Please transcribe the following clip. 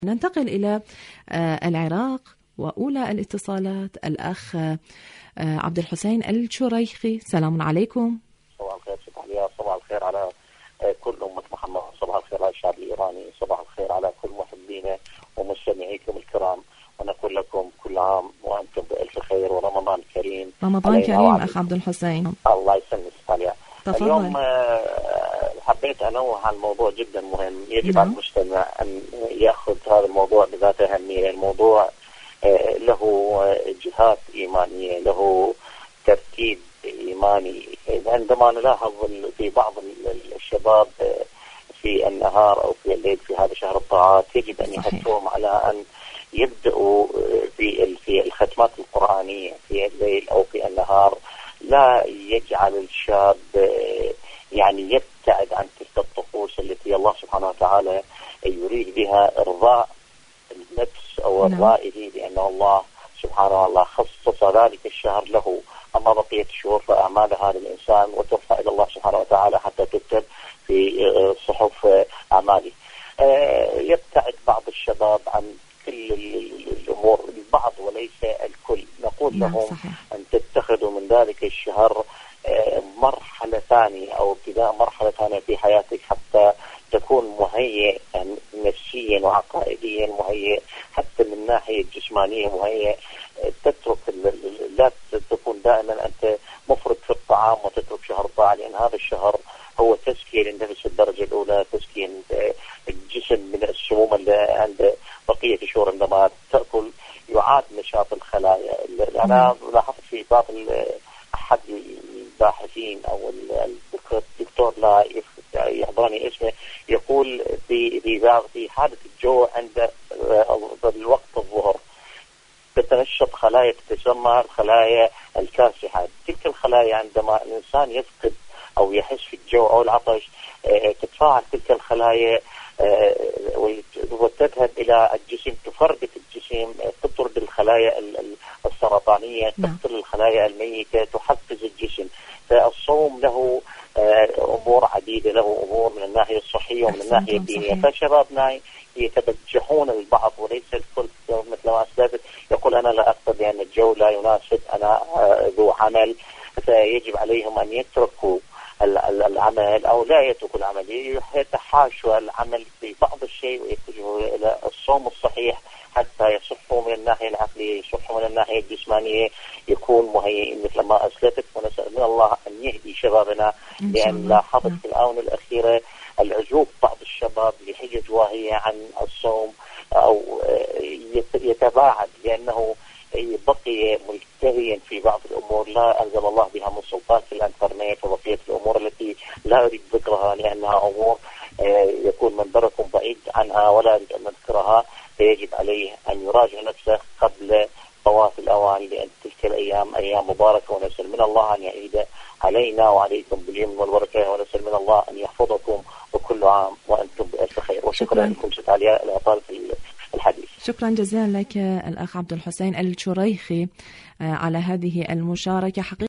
ننتقل إلى العراق وأولى الاتصالات الأخ عبد الحسين الشريخي. سلام عليكم. صباح الخير ست عليا، صباح الخير على كل أمة محمد، صباح الخير على الشعب الإيراني، صباح الخير على كل محبينا ومستمعيكم الكرام، ونقول لكم كل عام وأنتم بألف خير ورمضان كريم. رمضان كريم أخ عبد الحسين. الله يسلمك عليا. تفضل. اليوم حبيت أنوه عن موضوع جدا مهم، يجب على المجتمع أن يأخذ هذا الموضوع بذات أهمية. الموضوع له جهات إيمانية، له ترتيب إيماني. عندما نلاحظ في بعض الشباب في النهار أو في الليل في هذا شهر الطاعات، يجب أن يحثهم على أن يبدأوا في الختمات القرآنية في الليل أو في النهار. لا يجعل الشاب يعني يبتعد عن تلك الطقوس التي الله سبحانه وتعالى يريد بها إرضاء النفس أو إرضائه، لأن الله سبحانه وتعالى خصص ذلك الشهر له. أما بقية الشهور فأعمال هذا الإنسان وترفع إلى الله سبحانه وتعالى حتى تكتب في صحف أعماله. يبتعد بعض الشباب عن كل الأمور، البعض وليس الكل. نقول لهم أن تتخذوا من ذلك الشهر مرحلة ثانية أو ابتداء مرحلة ثانية في حياتك، حتى تكون مهيئ نفسيا وعقائديا، مهيئ حتى من الناحية الجسمانية، مهيئ. تترك لا تكون دائما أنت مفرط في الطعام وتترك شهر الطاعة، لأن هذا الشهر هو تزكية للنفس الدرجة الأولى، تزكية الجسم من السموم اللي عند بقية الشهور. عندما تأكل يعاد نشاط الخلايا. أنا لاحظت في بعض أحد الباحثين أو الدكتور لا يحضرني اسمه، يقول في حالة الجوع عند الوقت الظهر تتنشط خلايا تسمى الخلايا الكاسحة. تلك الخلايا عندما الإنسان يفقد أو يحس في الجوع أو العطش تتفاعل تلك الخلايا وتذهب إلى الجسم، تفرغ الجسم، تطرد الخلايا السرطانية، تقتل الخلايا الميتة، تحفز الجسم. فالصوم له أمور عديدة، له أمور من الناحية الصحية ومن الناحية الدينية. فشبابنا يتبجحون البعض وليس الكل، مثل ما أسلفت يقول أنا لا أقصد أن الجو لا يناسب، أنا ذو عمل، فيجب عليهم أن يتركوا العمل أو لا يتركوا العمل، يتحاشوا العمل في بعض الشيء ويتجهوا إلى الصوم الصحيح حتى يصحوا من الناحية العقلية، يصحوا من الناحية الجسمانية، يكون مهيئ مثل ما أسلفت. ونسأل من الله أن يهدي شبابنا، لأن لاحظت في الآونة الأخيرة العزوف بعض الشباب لحجج واهية عن الصوم أو يتباعد لأنه بقي ملتهيا في بعض الأمور لا أنزل الله بها من سلطان في الإنترنت وبقية الأمور التي لا أريد ذكرها لأنها أمور يكون منبركم بعيد عنها ولا أريد أن نذكرها. فيجب عليه أن يراجع نفسه قبل فوات الأوان، لأن تلك الأيام أيام مباركة، ونسأل من الله أن يعيد علينا وعليكم باليمن والبركة، ونسأل من الله أن يحفظكم وكل عام وأنتم بألف خير. وشكرا لكم ست علياء لإطالة الحديث. شكرا جزيلا لك الأخ عبد الحسين الشريخي على هذه المشاركة. حقيقة